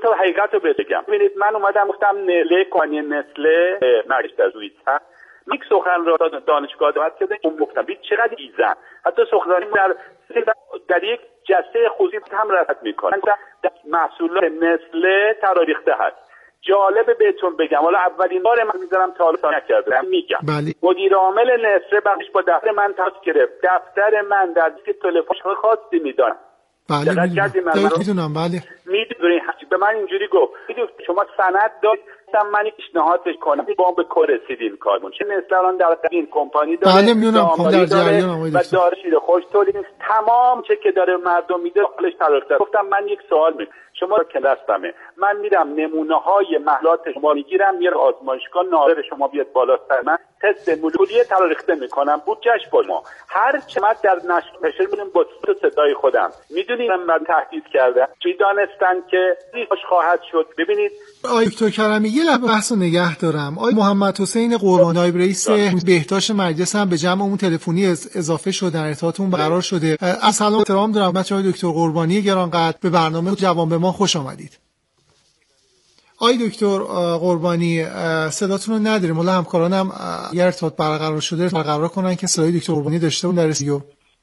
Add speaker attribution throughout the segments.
Speaker 1: تا حقیقت رو بگم. ببینید من اومدم گفتم کمپانی نسله مجلس در سوئیس هست. یک سخن را دانشگاه دعوت کرده اون گفتم ببین چقدر ایزن، حتی سخنرانی در یک جلسه خصوصی هم رد میکنن. محصولات نسله تراریخته هست. جالبه بهتون بگم، حالا اولین بار من میذارم تا حالا نکردم میگم. مدیر عامل نسله بخش با دفتر من تماس گرفت. دفتر من در دیسک تلفن خاصی میدونم.
Speaker 2: میدونم. بله
Speaker 1: میدونی به من اینجوری گفت شما سند دارید من پیشنهاد کنم با به کار رسیدین کارمون چه نسلان در این کمپانی داره.
Speaker 2: بله میدونم در جریانم
Speaker 1: و داره شیر خوش تولید تمام چه که داره مردم میده خالص تراریخته. گفتم من یک سوال میکنم شما کلاستمه من میرم نمونه های محلات شما میگیرم میره آزمایشگاه ناظر شما بیاد بالاتر من تست مولکولی تراریخته میکنم بودجهش با ما هر چه من در نشر میبینیم با صدای خودم میدونید من تهدید کردم چی دانستن که ریش خواهد شد. ببینید
Speaker 2: آقای دکتر کریمی یه لحظه بحث رو نگه دارم. آقای محمد حسین قربانی نایب رئیس بهداشت مجلس هم به جمعمون تلفنی اضافه شده در ارتباطمون برقرار شده. از سلام احترام دارم خدمت آقای دکتر قربانی گرانقدر به برنامه جوان به ما خوش آمدید. آقای دکتر قربانی صداتون رو نداریم، حالا همکارانم یه ارتباط برقرار شده برقرار کنن که صدای دکتر قربانی داشته اون در استودیو.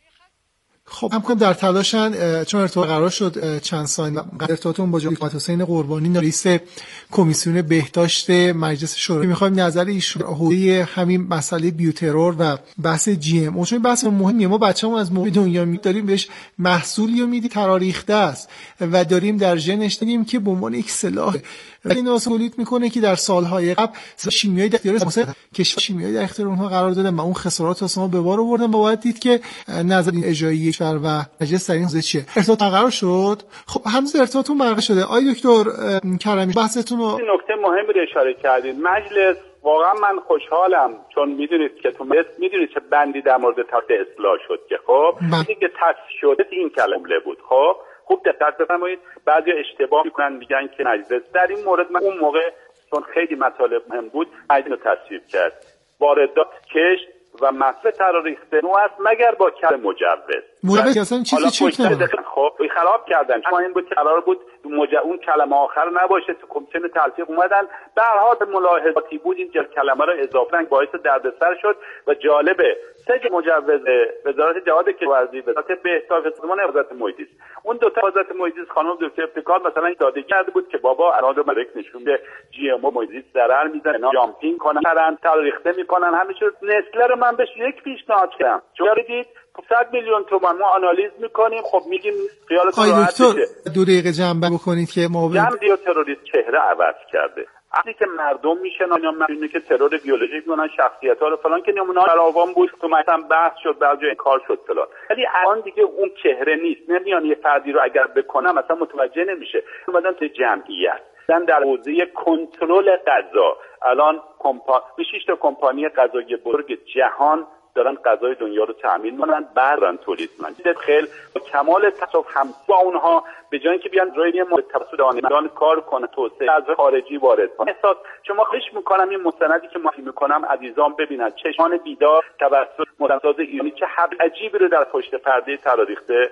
Speaker 2: خب همکاران در تلاشن چون ارتباط قرار شد چند ثانیه ارتباطمون با جناب حسین قربانی رئیس کمیسیون بهداشت مجلس شورای می‌خوایم نظر ایشون حوزه همین مسئله بیوترور و بحث جی ام او چون بحث مهمیه. ما بچه‌مون از موقع دنیا می‌داریم بهش محصولی میدی تراریخته است و داریم در ژنش دیدیم که به عنوان یک سلاح این تولید میکنه که در سالهای قبل شیمیایی در اختیار کشور شیمیایی در اختیار اونها قرار دادن و اون خسارات واسه به بار آوردن. باید دید که نظر اجرایی کشور و مجلس در این حوزه چیه. ارتباط برقرار شد. خب هنوز ارتباطتون برقرار شده. آقای دکتر کریمی بحثتون رو
Speaker 1: نکته مهمی رو اشاره کردید. مجلس واقعا من خوشحالم چون میدونید که تو میدونید چه بندی در مورد تحت اصلاح شد که خب دیگه تصفیه شده این کلمه بود. خب خوب دقت بفرمایید. بعضی اشتباه میکنن میگن که مجلس در این مورد من اون موقع چون خیلی مطالب مهم بود مجلس تصویب کرد. واردات کشت و مصرف تراریخته نو است مگر با کل مجوز.
Speaker 2: اصلا چیزی چک نمی‌کنه.
Speaker 1: خب خراب کردن. اما این بود قرار بود اون کلمه آخر نباشه. تو کمیسیون تلفیق اومدن به هر حال ملاحظاتی بود این کلمه رو اضافه کردن باعث دردسر شد و جالبه سه مجوز وزارت جهاد کشاورزی وزارت بهداشت سازمان حفاظت محیط زیست اون دو تا حفاظت محیط زیست خانم دکتر ابتکار مثلا داده کرده بود که بابا الان رو مدرک نشون به جی ام او محیط زیست ضرر میزنه جامپینگ کنن تراریخته میکنن همه چیز. نسله رو من بهش یک پیشنهاد کردم چون دید 100 میلیون تومان ما آنالیز میکنیم. خب میگیم خیالتون راحت بشه.
Speaker 2: 2 دقیقه جنبه بکنید که ما
Speaker 1: جنبه تروریست چهره عوض کرده. وقتی که مردم میشنن یا میبینن که ترور بیولوژیک میکنن شخصیت‌ها رو فلان که نمونه فراوان بود تو مثلا بحث شد بعضی انکار شد فلان ولی الان دیگه اون چهره نیست. نمیان یه فردی رو اگر بکنم مثلا متوجه نمیشه. اومدن تو جمعیت در حوزه کنترل غذا الان 6 تا کمپانی غذایی بزرگ جهان دارن غذای دنیا رو تامین میکنن بعدن تولید میکنن. خیلی با کمال تصاف هم با اونها به جای اینکه بیان روی یه مورد توسط دانشمندان کار کنه توسعه از خارجی وارد کنه. احساس شما خواهش میکنم این مستندی که معرفی میکنم عزیزان ببینن چشمان بیدار توسط مدرساز ایرانی چه حق عجیبی رو در پشت پرده تراریخته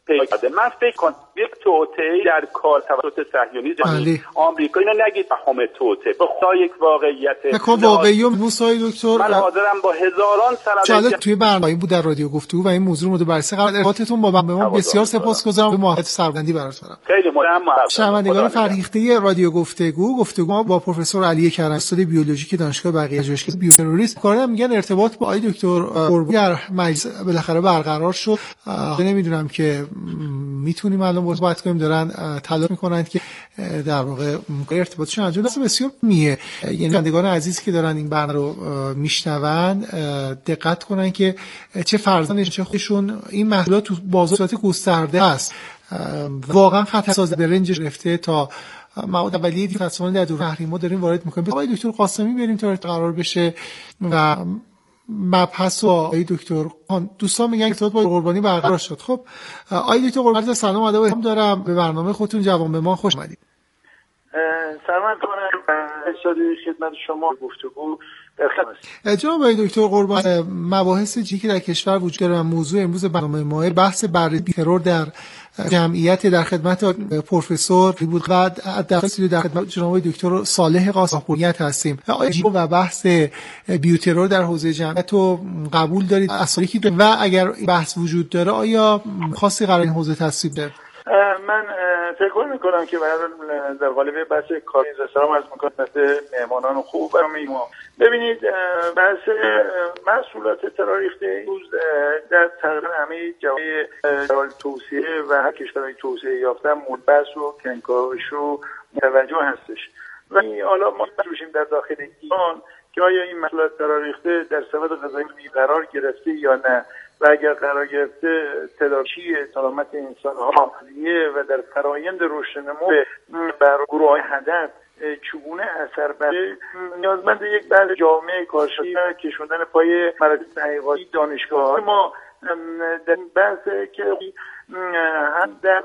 Speaker 1: من فکر کنم یک توطئه در کار توسط صهیونیسم آمریکا اینو نگید فهم توطئه به خدا یک واقعیت
Speaker 2: واقعیه موسی دکتر
Speaker 1: من حاضرم با هزاران
Speaker 2: سند توی برنامه بود در رادیو گفتگو و این موضوع مورد بررسی قرار ارتباطتون با ما بسیار سپاسگزارم. به محبت سربندی براتونم.
Speaker 1: خیلی ممنونم.
Speaker 2: شنوندگان فرهیخته رادیو گفتگو با پروفسور علی کریمی استاد بیولوژیک دانشگاه بقیه پژوهشگاه بیوتروریسم کارم میگن ارتباط با آقای دکتر قربانی در مجلس بالاخره برقرار شد. نمیدونم که میتونیم الان صحبت کنیم دارن تلاش میکنن که در واقع ارتباطشون انجام بشه. بسیار میه یعنی بندگان عزیزی که دارن این برنامه رو میشنون دقت کنن که چه فرزندش چه خودشون این محصولات تو بازار گسترده است. واقعا خط ساز برنج گرفته تا مواد اولیه دیگه در دور تحریما داریم وارد میکنیم. آقای دکتر قاسمی بریم تا قرار بشه و مبحث و آقای دکتر دوستان میگن ارتباط با قربانی برقرار شد. خب آقای دکتر قربانی سلام ادب و احترام دارم به برنامه خودتون جوان به ما خوش اومدید.
Speaker 3: سلام کنم شادی خدمت شما گفتگو
Speaker 2: جناب آقای دکتر قربان، مباحث جدی که در کشور وجود داره و موضوع امروز برنامه ما بحث بررسی ترور در جمعیت در خدمت پروفسور بود و در خدمت جناب آقای دکتر صالح قاسم‌پوریت هستیم. آیا و بحث بیوترور در حوزه جمعیت رو قبول دارید اساسی و اگر بحث وجود داره آیا خاصی قرار این حوزه تصویب ده؟
Speaker 3: من فکر میکنم که در قالب بحث کاری سلام عرض میکنم مثل مهمانان خوب برای ما. ببینید بحث محصولات تراریخته روز در تقریبا همه جوامع توسعه و هر کشورهای توسعه یافته مورد و کنکاش و متوجه هستش. و حالا ما باشیم در داخل ایران که آیا این محصولات تراریخته در سبد غذایی قرار گرفته یا نه، و اگر قرار گرفته تلاشی سلامت انسان ها و در فرایند رشد نمو بر گروه های هدف چگونه اثر بره، نیازمند یک بحث جامع کارشناسی کشوندن پای مراکز تحقیقاتی دانشگاه ما در این بحث که هم در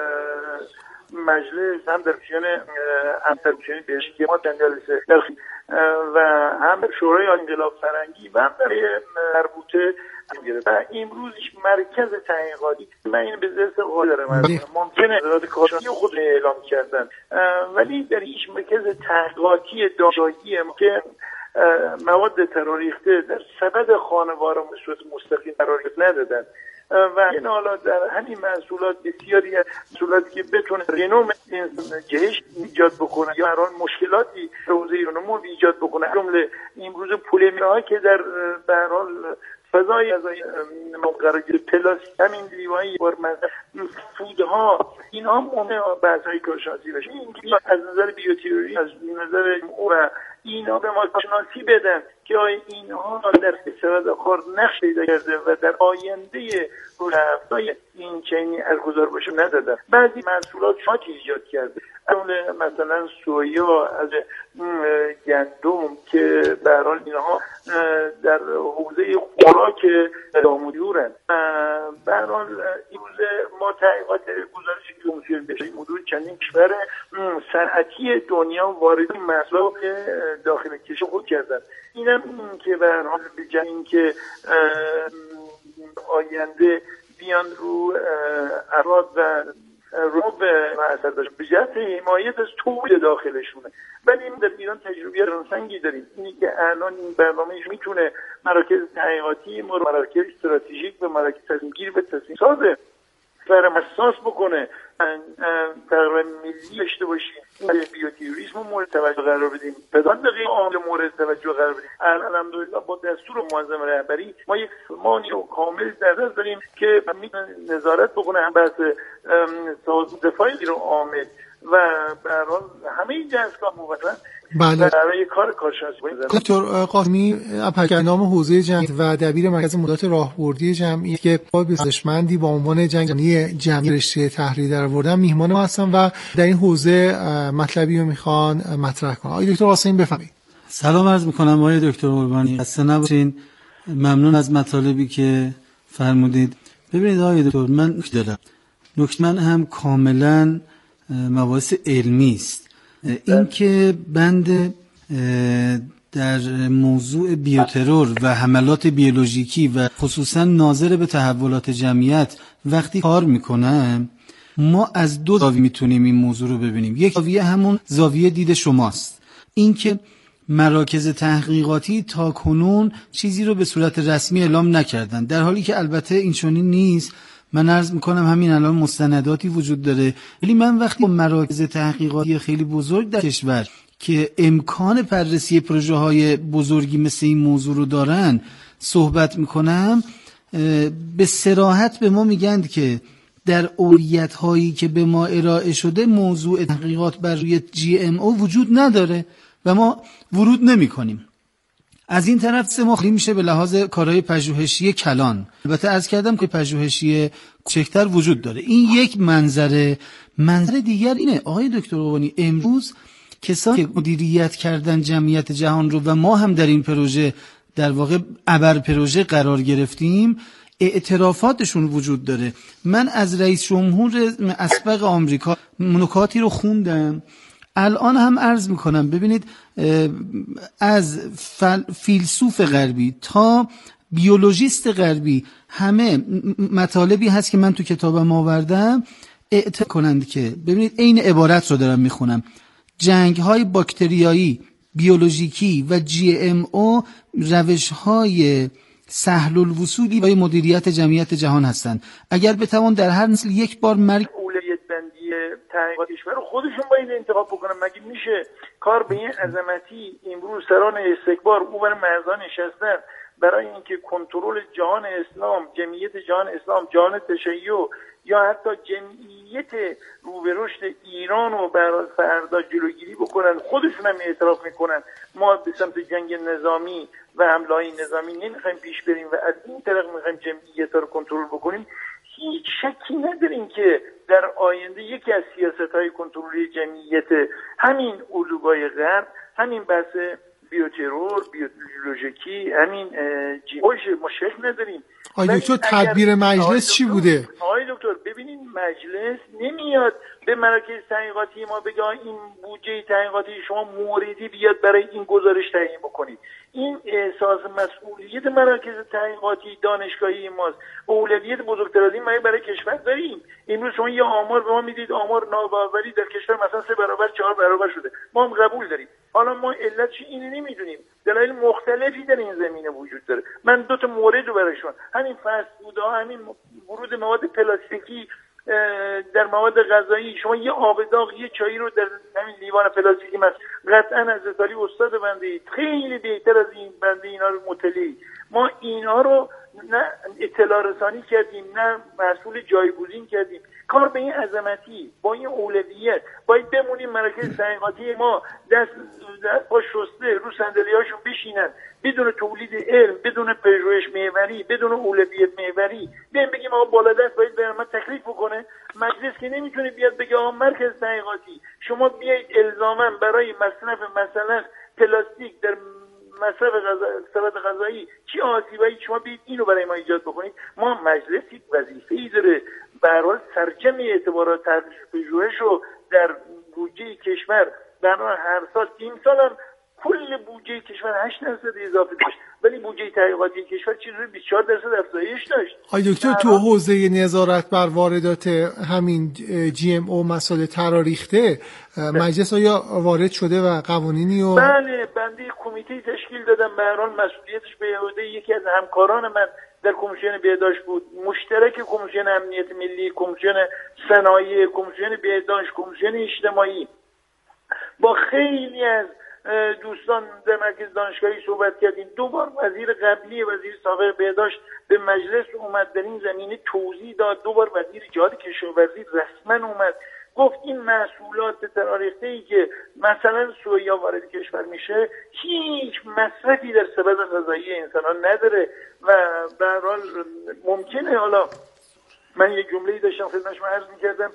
Speaker 3: مجلس هم در کمیسیون همسرکشی بهشتی ما و هم شورای انقلاب فرنگی و هم برای مربوطه و امروز مرکز تحقیقاتی من این به دست قول دارم ممکنه نظارت کارشناسی خود اعلام کردن، ولی در هیچ مرکز تحقیقاتی دانشگاهی که مواد تراریخته در سبد خانوار و به صورت مستقیم قرار ندادن و این حالا در همین محصولات بسیاری از محصولاتی که بتونه رنوم جهش ایجاد بکنه یا هر مشکلاتی حوزه نمو ایجاد بکنه، جمله امروز پولمی‌ها که در به هر حال فضای از قرار گرفت پلاستیک همین لیوایی فودها اینها مهمه بحث‌های کارشناسی بشه. این از نظر بیوتئوری از نظر و اینا به ما شناسی بدن که آیا اینها در اقتصاد خارج نقش پیدا کرده و در آینده رفتای این چنینی ارگزار باشه ندادن. بعضی محصولات شاکی ایجاد کرده مثلا سویا از گندم که به هر حال اینها در حوزه خوراک دامودیورن. به هر حال امروز ما تحقیقات گزارشی که کمیسیون بشه مدور چندین کشور صنعتی دنیا وارد محصولات داخل کشور خود کردن. اینم که به هر حال به جای اینکه آینده بیان رو افراد و رو به اثر داشت به جهت حمایت از تولید داخلشونه. ولی در ایران تجربه رنسنگی داریم، اینی که الان این برنامهش میتونه مراکز تحقیقاتی مراکز استراتژیک و مراکز تصمیم گیری و تصمیم سازه فرم اساس بکنه تقریبا ملی داشته باشیم، بیوتئوریسم مورد توجه قرار بدیم، بدان دقیق عامل مورد توجه قرار بدیم. الحمدلله با دستور معظم رهبری ما یک سامانی و کامل در دست داریم که نظارت بکنه هم بحث دفاعی رو عامل و به هر حال همه این دستگاه موظفن برای کار کارشناسی.
Speaker 2: دکتر قاسمی اپرکندام حوزه جنگ و دبیر مرکز مدیریت راهبردی جمعی که با دانشمندی با عنوان جمعی رشته تحریری در آوردن میهمان ما هستن و در این حوزه مطلبی رو میخوان مطرح کنن. آقای دکتر قاسمی بفرمایید.
Speaker 4: سلام عرض میکنم آقای دکتر قربانی، خسته نباشین. ممنون از مطالبی که فرمودید. ببینید آقای دکتر من نکته من هم کاملا مباحث علمی است. این که بند در موضوع بیوترور و حملات بیولوژیکی و خصوصا ناظر به تحولات جمعیت وقتی کار میکنم، ما از دو زاویه میتونیم این موضوع رو ببینیم. یک زاویه همون زاویه دید شماست، این که مراکز تحقیقاتی تا کنون چیزی رو به صورت رسمی اعلام نکردن، در حالی که البته این چنین نیست. من عرض میکنم همین الان مستنداتی وجود داره، ولی من وقتی با مراکز تحقیقاتی خیلی بزرگ در کشور که امکان بررسی پروژه های بزرگی مثل این موضوع رو دارن صحبت میکنم، به صراحت به ما میگن که در اولویت هایی که به ما ارائه شده موضوع تحقیقات بر روی GMO وجود نداره و ما ورود نمی کنیم. از این طرف ما خیلی میشه به لحاظ کارهای پژوهشی کلان. البته عرض کردم که پژوهشی کوچکتر وجود داره. این یک منظر دیگر اینه آقای دکتر قربانی، امروز کسانی که مدیریت کردن جمعیت جهان رو و ما هم در این پروژه در واقع ابر پروژه قرار گرفتیم، اعترافاتشون وجود داره. من از رئیس جمهور اسبق آمریکا نکاتی رو خوندم الان هم عرض میکنم ببینید از فیلسوف غربی تا بیولوژیست غربی همه مطالبی هست که من تو کتابم آوردم اعتراف کنند که ببینید این عبارت رو دارم میخونم: جنگ‌های باکتریایی، بیولوژیکی و GMO روش‌های سهل الوصولی برای مدیریت جمعیت جهان هستند. اگر بتوان در هر نسل یک بار مرگ
Speaker 3: اولویت بندی تحقیقات کشور خودشون باید انتخاب بکنن. مگه میشه کار به این عظمتی؟ امروز سران استکبار اون مرزان نشستن برای اینکه کنترل جهان اسلام، جمعیت جهان اسلام، جهان تشیع یا حتی جمعیت رو به رشد ایران رو برای فردا جلوگیری بکنن. خودشون هم اعتراف میکنن ما به سمت جنگ نظامی و حمله‌های نظامی نمیخوایم پیش بریم و از این طریق میخوایم جمعیت رو کنترل بکنیم. هیچ شکی نداریم که در آینده یکی از سیاست‌های کنترلی جمعیت همین اردوگاه غرب، همین بحث بیوترور، بیولوژیکی، همین جیوش ما شک نداریم.
Speaker 2: آقای دکتر تدبیر مجلس چی بوده؟
Speaker 3: آقای دکتر ببینید مجلس نمیاد به مراکز تحقیقاتی ما بگه این بودجه تحقیقاتی شما موردی بیاد برای این گزارش تعیین بکنید. این احساس مسئولیت مراکز تحقیقاتی دانشگاهی ماست. اولویت بزرگتر از این ما برای کشور داریم. امروز شما یه آمار به ما میدید، آمار نابرابری در کشور مثلا 3 برابر 4 برابر شده. ما هم قبول داریم. حالا ما علتش اینو نمیدونیم. دلایل مختلفی در این زمینه وجود داره. من 2 تا مورد رو براشون، همین فست فودها، همین ورود مواد پلاستیکی در مواد غذایی. شما یه آب داغ، یه چایی رو در همین لیوان پلاستیکی قطعا از اطلاعی استاد بنده خیلی بهتر از این بنده اینا رو مطلعی. ما اینا رو نه اطلاع رسانی کردیم نه مسئول جایگزین کردیم. کار به این عظمتی با این اولویت باید بمونیم مراکز تحقیقاتی ما دست با شسته رو صندلی‌هاشون بشینن بدون تولید علم، بدون پژوهش محوری، بدون اولویت محوری. بگیم آقا بالادست باید به ما تکلیف بکنه. مجلس که نمیتونه بیاد بگه آقا مرکز تحقیقاتی شما بیایید الزاما برای مصرف مثلا پلاستیک در مصرف غذایی چی آسیبایی شما بیاید اینو برای ما ایجاد بکنید. ما مجلسی وظیفه‌ای داره به هر حال سرجم اعتبارات پژوهش رو در بودجه کشور برای هر سال، امسال هم کل بودجه کشور 8% اضافه داشت ولی بودجه تحقیقاتی کشور چیزی 24% افزایش داشت.
Speaker 2: آقای دکتر تو حوزه نظارت بر واردات همین GMO مسائل تراریخته مجلس آیا وارد شده و قوانینی و
Speaker 3: بله بنده کمیته تشکیل دادم. به هر حال مسئولیتش به عهده یکی از همکاران من در کمیسیون بهداشت بود، مشترک کمیسیون امنیت ملی، کمیسیون صنایع، کمیسیون بهداشت، کمیسیون اجتماعی. با خیلی از دوستان در مرکز دانشگاهی صحبت کردیم. 2 بار وزیر قبلی وزیر سابق بهداشت به مجلس اومد در این زمینه توضیح داد. 2 بار وزیر جهاد کشاورزی رسما اومد گفت این محصولات تراریخته‌ای که مثلا سویا وارد کشور میشه هیچ مصرفی در سبد غذایی انسانان نداره و به هر حال ممکنه. حالا من یه جمله‌ای داشتم خدمتتون عرض می‌کردم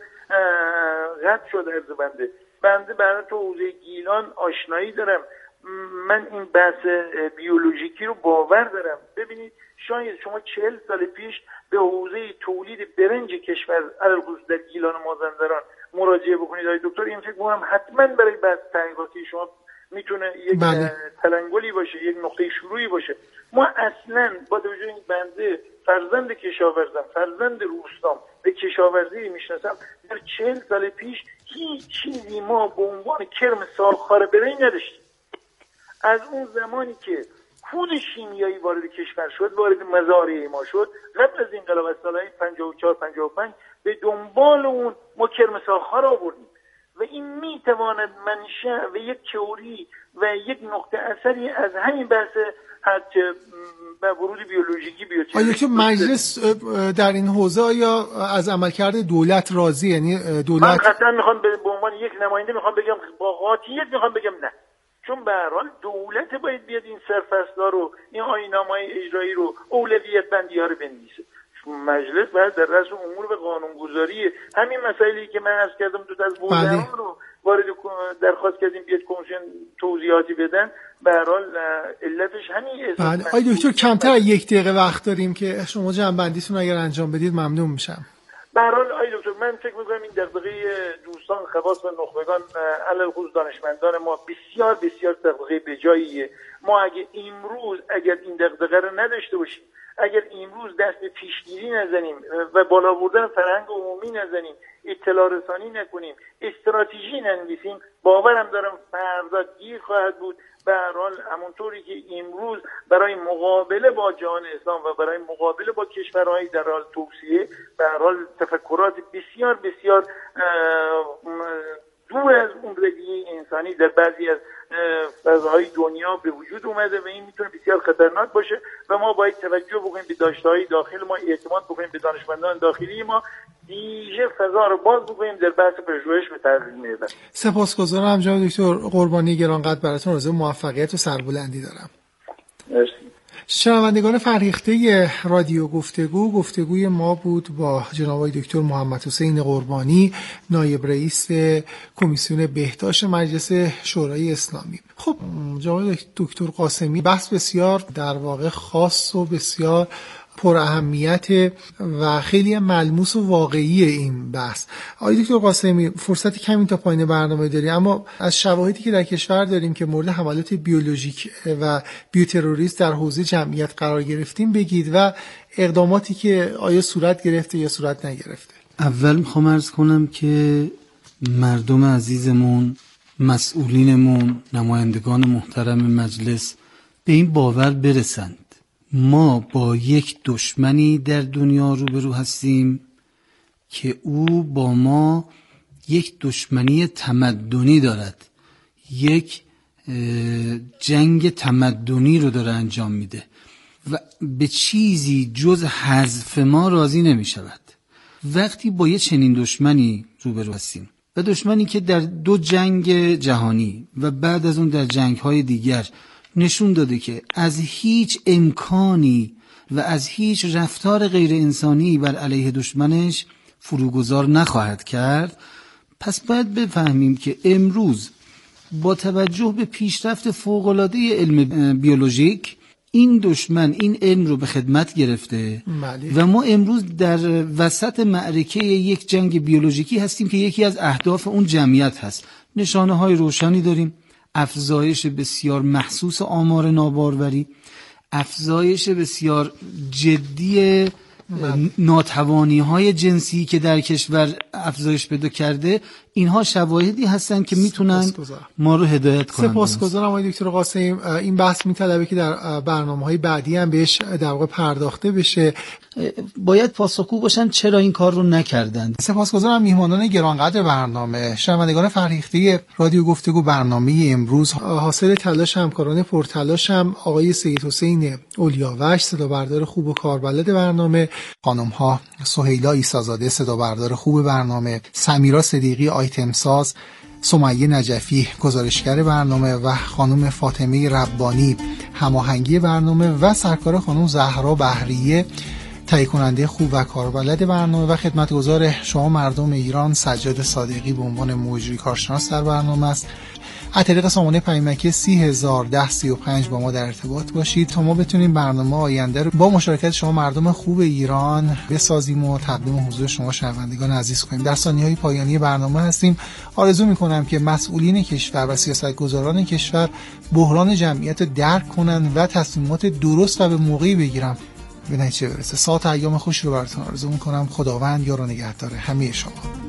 Speaker 3: قطع شد عرض بنده برای تو حوزه گیلان آشنایی دارم. من این بحث بیولوژیکی رو باور دارم. ببینید شاید شما 40 سال پیش به حوزه تولید برنج کشور علالخصوص در گیلان و مازندران مراجعه بکنید آقای دکتر، این فکر می‌کنم حتما برای بحث تحقیقاتی شما میتونه یک تلنگلی باشه، یک نقطه شروعی باشه. ما اصلا با توجه این بنده فرزند کشاورزم، فرزند روستام، به کشاورزی میشناسم. در 40 سال پیش هیچ چیزی ما به عنوان کرم ساخار برنج نداشتیم. از اون زمانی که کود شیمیایی وارد کشور شد، وارد مزارع ما شد، قبل از انقلاب از سالهای 54 55 به دنبال اون ما کرم ساخار آوردیم و این میتواند منشأ و یک تئوری و یک نقطه اثری از همین بحث حتی به ورود بیولوژیکی بیاد.
Speaker 2: آیا که مجلس در این حوزه آیا از عملکرد دولت راضی؟ یعنی دولت
Speaker 3: من قطعا میخوام به عنوان یک نماینده میخوام بگم با قاطعیت میخوام بگم نه، چون به هر حال دولت باید بیاد این سرفصل‌ها رو، این آیین‌نامه‌های اجرایی رو، اولویت بندی‌ها رو بنویسه. مجلس باید در رأس امور و قانونگذاری همین مسائلی که من عرض کردم دو از بودجه رو وارد درخواست کردیم بیاد کمیسیون توضیحاتی بدن. به هر حال علتش همین.
Speaker 2: بله آقای دکتر کمتر 1 دقیقه وقت داریم که شما جنبندیتون اگر انجام بدید ممنون میشم.
Speaker 3: به هر حال آقای دکتر من فکر می‌کنم این دغدغه دوستان خواص و نخبگان علل خصوص دانشمندان ما بسیار بسیار دغدغه بجاییه. ما اگر این دغدغه رو نداشته باشیم، اگر امروز دست به پیشگیری نزنیم و بالا بردن فرهنگ عمومی نزنیم، اطلاع رسانی نکنیم، استراتژی ننویسیم، باورم دارم فردا گیر خواهد بود. به هر حال همونطوری که امروز برای مقابله با جهان اسلام و برای مقابله با کشورهای در حال توسعه به هر حال تفکرات بسیار بسیار دور از اون رویه انسانی در بعضی از فضاهای دنیا به وجود اومده و این میتونه بسیار خطرناک باشه و ما باید توجه بکنیم به داشته‌های داخل ما، اعتماد بکنیم به دانشمندان داخلی ما، دیگه فضا رو باز بکنیم در بحث پژوهش و تحلیل میدن.
Speaker 2: سپاسگزارم جناب دکتر قربانی گرانقدر، براتون آرزوی موفقیت و سربلندی دارم.
Speaker 3: مرسی.
Speaker 2: شنوندگان فرهیخته رادیو گفتگوی ما بود با جناب آقای دکتر محمد حسین قربانی، نایب رئیس کمیسیون بهداشت مجلس شورای اسلامی. خب جناب دکتر قاسمی، بحث بسیار در واقع خاص و بسیار پر اهمیت و خیلی ملموس و واقعی این بحث. آقای دکتر قاسمی، فرصتی کمی تا پایان برنامه داریم، اما از شواهدی که در کشور داریم که مورد حملات بیولوژیک و بیوتروریسم در حوزه جمعیت قرار گرفتیم بگید و اقداماتی که آیا صورت گرفته یا صورت نگرفته.
Speaker 4: اول میخوام عرض کنم که مردم عزیزمون، مسئولینمون، نمایندگان محترم مجلس به این باور برسند ما با یک دشمنی در دنیا روبرو هستیم که او با ما یک دشمنی تمدنی دارد، یک جنگ تمدنی رو داره انجام میده و به چیزی جز حذف ما راضی نمی شود. وقتی با یک چنین دشمنی روبرو هستیم و دشمنی که در 2 جنگ جهانی و بعد از اون در جنگ‌های دیگر نشون داده که از هیچ امکانی و از هیچ رفتار غیر انسانی بر علیه دشمنش فروگذار نخواهد کرد، پس باید بفهمیم که امروز با توجه به پیشرفت فوق‌العاده علم بیولوژیک این دشمن این علم رو به خدمت گرفته و ما امروز در وسط معرکه یک جنگ بیولوژیکی هستیم که یکی از اهداف اون جمعیت هست. نشانه‌های روشنی داریم: افزایش بسیار محسوس آمار ناباروری، افزایش بسیار جدی ناتوانی‌های جنسی که در کشور افزایش پیدا کرده. اینها شواهدی هستن که میتونن ما رو هدایت کنن.
Speaker 2: سپاسگزارم آقای دکتر قاسمی. این بحث میطلبه که در برنامه‌های بعدی هم بهش در واقع پرداخته بشه.
Speaker 4: باید پاسخگو باشن چرا این کار رو نکردند.
Speaker 2: سپاسگزارم میهمانان گرانقدر برنامه. شنوندگان فرهیخته رادیو گفتگو، برنامه امروز حاصل تلاش همکاران پرتلاشم آقای سید حسین اولیاوش، صدا بردار خوب و کاربلد برنامه، خانم‌ها سهیلا عیسی‌زاده، صدا بردار خوب برنامه، سمیرا صدیقی آیتم ساز، سمیه نجفی گزارشگر برنامه و خانم فاطمه ربانی هماهنگی برنامه و سرکار خانم زهرا بحریه تهیه کننده خوب و کاربلد برنامه و خدمتگزار شما مردم ایران سجاد صادقی به عنوان مجری کارشناس در برنامه است. از طریق سامانه پیامکی 301035 با ما در ارتباط باشید تا ما بتونیم برنامه آینده رو با مشارکت شما مردم خوب ایران بسازیم و تقدیم حضور شما شنوندگان عزیز کنیم. در ثانیه‌های پایانی برنامه هستیم. آرزو می‌کنم که مسئولین کشور و سیاستگزاران کشور بحران جمعیت رو درک کنن و تصمیمات درست و به موقعی بگیرن. به نتیجه برسه. ساعت ایام خوش رو براتون آرزو می‌کنم. خداوند یار و نگهدار همه شما.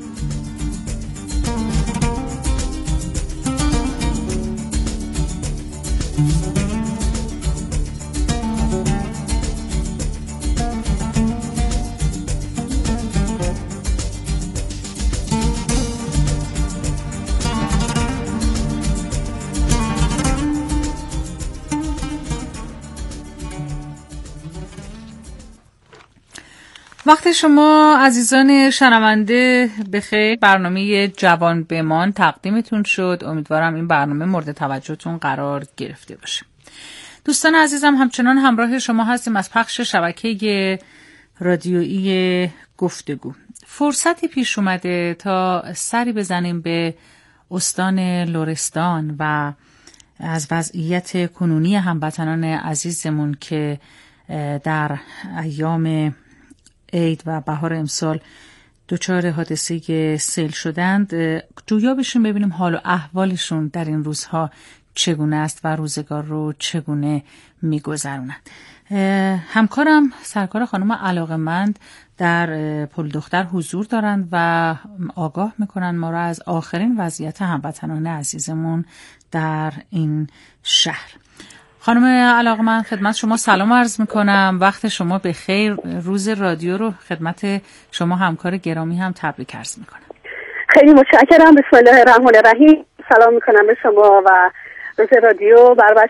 Speaker 5: وقت شما عزیزان شنونده بخیر. برنامه جوان بمان تقدیمتون شد. امیدوارم این برنامه مورد توجهتون قرار گرفته باشه. دوستان عزیزم، همچنان همراه شما هستیم از پخش شبکه رادیویی گفتگو. فرصتی پیش اومده تا سری بزنیم به استان لرستان و از وضعیت کنونی هموطنان عزیزمون که در ایام عید و بهار امسال دچار حادثه سیل شدند جویا بشیم ببینیم حال و احوالشون در این روزها چگونه است و روزگار رو چگونه می‌گذرونند. همکارم سرکار خانم علاقه‌مند در پل دختر حضور دارند و آگاه میکنن ما را از آخرین وضعیت هموطنان عزیزمون در این شهر. خانم علاقه‌مند خدمت شما سلام عرض میکنم، وقت شما بخیر. روز رادیو رو خدمت شما همکار گرامی هم تبریک عرض میکنم.
Speaker 6: خیلی متشکرم. بسم الله الرحمن الرحیم. سلام میکنم به شما و روز رادیو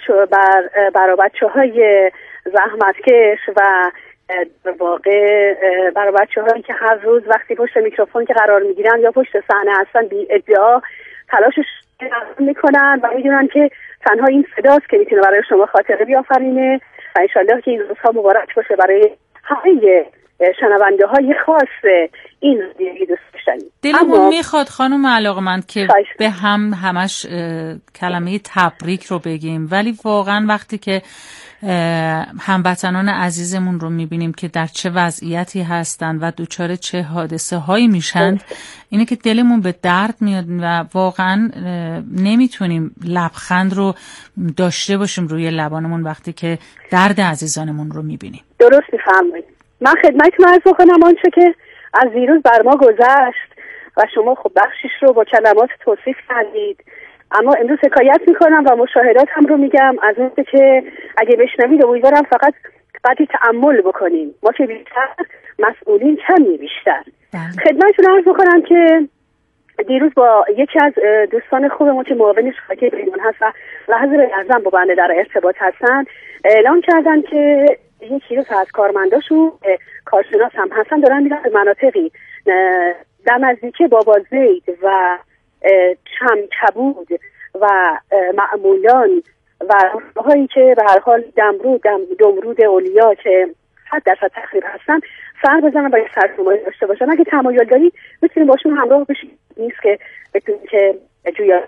Speaker 6: بر بچه‌های زحمتکش و در واقع برای بچه‌هایی که هر روز وقتی پشت میکروفون که قرار میگیرن یا پشت صحنه هستن بی ادعا تلاشش میکنن و میدونن که تنها این صداست که میتونه برای شما خاطره بیافرینه و انشالله که این روزها مبارک باشه برای همه شنونده های خاص این رادیوی دوست داشتنی.
Speaker 5: دلمون میخواد خانم علاقه‌مند که به همش کلمه تبریک رو بگیم، ولی واقعا وقتی که هموطنان عزیزمون رو میبینیم که در چه وضعیتی هستن و دچار چه حادثه هایی میشن، اینه که دلمون به درد میاد و واقعا نمیتونیم لبخند رو داشته باشیم روی لبانمون وقتی که درد عزیزانمون رو میبینیم.
Speaker 6: درست میفرمایید. من خدمتتون عرض بکنم آنچه که از دیروز بر ما گذشت و شما خب بخشش رو با کلمات توصیف کردید، اما امروز حکایت میکنم و مشاهداتم رو میگم از اون که اگه بشنوید امیدوارم فقط قدری تأمل بکنیم. ما که بیشتر مسئولین کمی بیشتر. خدمتتون عرض بکنم که دیروز با یکی از دوستان خوبمون که معاون شبکه پیمان هست و لحظه ارزم با بنده در ارتباط هستن اعلام کردن که یکی از کارمنداشون کارشناس هم هستن دارن میرن به مناطقی در نزدیکی بابا زید و چمکبود و معمولان و هایی که به هر حال دمرود اولیا که 100% تخریب هستن سر بزنن و یه سرسومایی داشته باشن. اگه تمایل دارید میتونید باشون همراه بشید، نیست که بتونید که جویا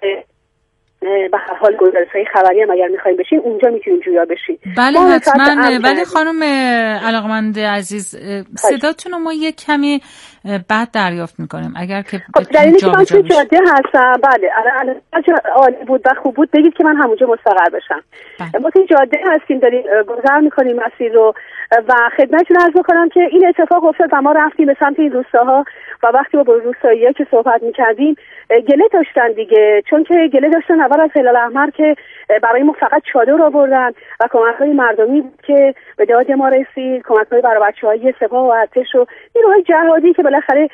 Speaker 6: به هر حال گزارش‌های خبری هم اگر می‌خواید بشین اونجا میتونید جویا بشید.
Speaker 5: بله حتما. ولی خانم علاقه‌مند عزیز صداتون رو ما یک کمی بعد دریافت می‌کنیم اگر که
Speaker 6: من توی جاده هستم. بله عالی بود و خوب بود بگید که من همونجا مستقر بشم. ما توی جاده هستیم داریم گذر می‌کنیم مسیر رو و خدمتتون عرض بکنم که این اتفاق افتاد و ما رفتیم به سمت این روستاها و وقتی با روستایی‌ها که صحبت می‌کردیم گله داشتن دیگه، چون که گله داشتن اول از هلال احمر که برای ما فقط چادر آوردن و کمک‌های مردمی بود که به داد ما رسید، کمک‌های برای بچه‌های سپاه و ارتش و نیروهای جهادی که بالاخره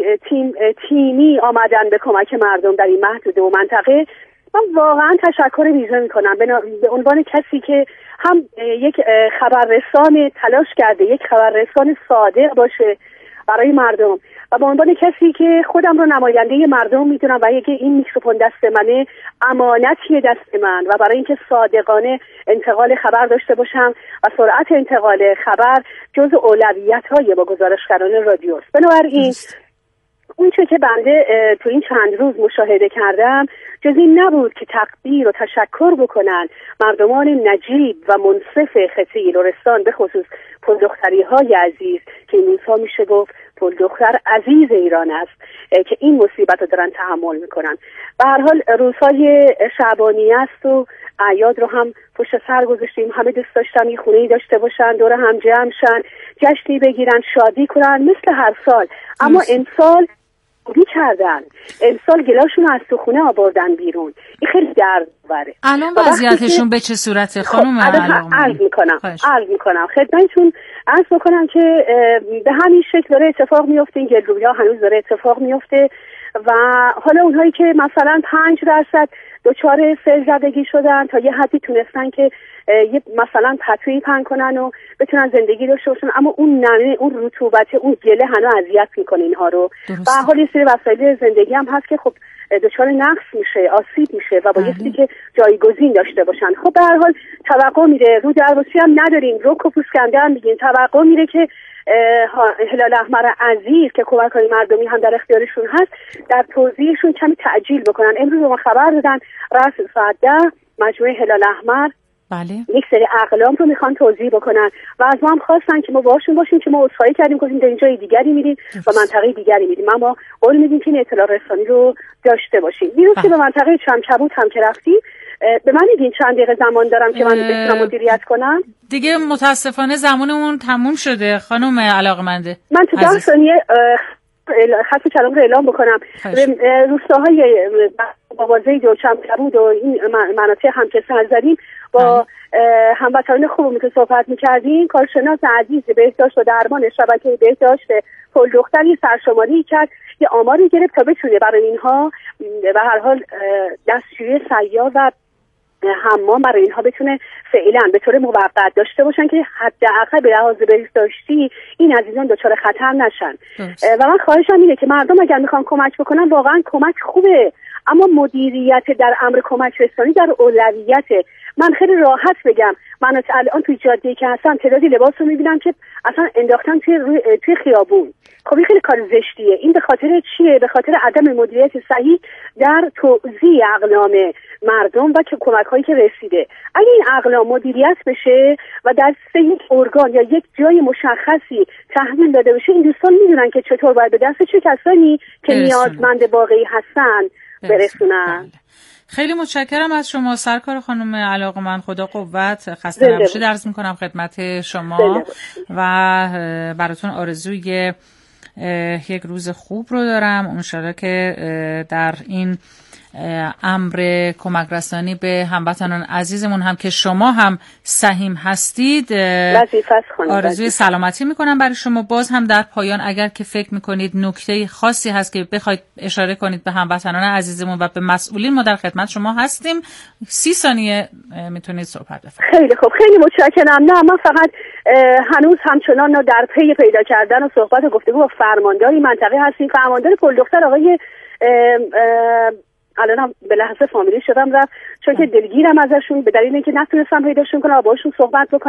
Speaker 6: تیمی آمدن به کمک مردم در این محدوده و منطقه. من واقعا تشکر ویژه می‌کنم به عنوان کسی که هم یک خبررسان تلاش کرده، یک خبررسان صادق باشه برای مردم و به عنوان کسی که خودم رو نماینده مردم میدونم و اگه این میکروفون دست منه امانتیه دست من و برای اینکه صادقانه انتقال خبر داشته باشم و سرعت انتقال خبر جزء اولویت‌های با گزارشگران رادیو است. بنابراین اون چه که بنده تو این چند روز مشاهده کردم جز این نبود که تقدیر و تشکر بکنن مردمان نجیب و منصف خطه لرستان، به خصوص پلدختری‌های عزیز که این روزها میشه گفت پلدختر عزیز ایران است که این مصیبت رو دارن تحمل میکنن. به هر حال روزهای شعبانی است و اعیاد رو هم پشت سر گذاشتیم. همه دوست داشتن یه خونه‌ای داشته باشن، دور هم جمع شن، جشنی بگیرن، شادی کنن مثل هر سال. اما امسال کردن، امسال گلاشون از تو خونه آوردن بیرون. این خیلی درد بره.
Speaker 5: الان وضعیتشون به چه صورته خانم
Speaker 6: علاقه‌مند؟ عرض میکنم خدمتتون عرض بکنم که به همین شکل داره اتفاق میفته. این گلروی‌ها هنوز داره اتفاق میفته و حالا اونهایی که مثلا 5% دچار سیل‌زدگی شدن تا یه حدی تونستن که یه مثلا پتویی پهن کنن و بتونن زندگی داشته باشن، اما اون نمه، اون رطوبت، اون گله هنوز اذیت میکنه اینها رو. به هر حال یه سری وسایل زندگی هم هست که خب دچار نقص میشه، آسیب میشه و بایستی که جایگزین داشته باشن. خب به هر حال توقع میره، رو درواسی هم نداریم، رک و پوسکنده هم میگیم، توقع میره که هلال احمر عزیز که کمک‌های مردمی هم در اختیارشون هست در توزیعشون کمی تعجیل بکنن. امروز ما خبر دادن رأس ساعت 10 مجموعه هلال احمر
Speaker 5: بله.
Speaker 6: یک سری اقلام رو میخوان توضیح بکنن و از ما هم خواستن که ما باشون باشیم که ما عذرخواهی کردیم، گفتیم در جای دیگری میریم و منطقه دیگری میریم، اما قول میدیم که این اطلاع رسانی رو داشته باشیم. دیروز که به منطقه چمچبود هم که رفتیم، به من میگین چند دقیقه زمان دارم که من بتونم مدیریت کنم؟
Speaker 5: دیگه متاسفانه زمانمون تموم شده خانم علاقمنده.
Speaker 6: من تو 10 ثانیه خط کلام رو اعلام بکنم. روستاهای بوازه و چمچبود و این مناطق هم که سر زدیم با هموطنان خوبمون که صحبت میکردیم، کارشناس عزیز بهداشت و درمان شبکه بهداشت پل دختر یه سرشماری کرد، یه آماری گرفت تا بتونه برای اینها به هر حال دستشویی سیار و حمام برای اینها بتونه فعلا به طور موقت داشته باشن که حداقل به لحاظ بهداشتی این عزیزان دچار خطر نشن. و من خواهشم اینه که مردم اگر میخوان کمک بکنن واقعا کمک خوبه، اما مدیریت در امر کمک رسانی در اولویته. من خیلی راحت بگم، من الان توی جاده‌ای که هستم تعدادی لباس رو میبینم که اصلا انداختن توی خیابون. خب این خیلی کار زشتیه. این به خاطر چیه؟ به خاطر عدم مدیریت صحیح در توزیع اقلام مردم و که کمک‌هایی که رسیده. اگه این اقلام مدیریت بشه و در یک ارگان یا یک جای مشخصی تحویل داده بشه، این دوستان میدونن که چطور باید به دست چه کسانی که نیازمند واقعی هستن برسونن.
Speaker 5: خیلی متشکرم از شما سرکار خانم علاقمند، خدا قوت، خسته نباشید عرض میکنم خدمت شما و براتون آرزوی یک روز خوب رو دارم. انشالله که در این امر کمک رسانی به هموطنان عزیزمون هم که شما هم سهیم هستید آرزوی سلامتی میکنم برای شما. باز هم در پایان اگر که فکر میکنید نکته خاصی هست که بخواید اشاره کنید به هموطنان عزیزمون و به مسئولین، ما در خدمت شما هستیم. 30 ثانیه میتونید صحبت بفرمایید.
Speaker 6: خیلی خوب، خیلی متشکرم. نه من فقط هنوز همچنان در پی پیدا کردن و صحبت و گفتگو با فرمانداری منطقه هستیم. فرماندار پل دختر آقای الانم به لحظه فامیلی شدم رفت، چون که دلگیرم ازشون به دلیل اینکه نتونستم پیداشون کنم و باشون صحبت بکنم.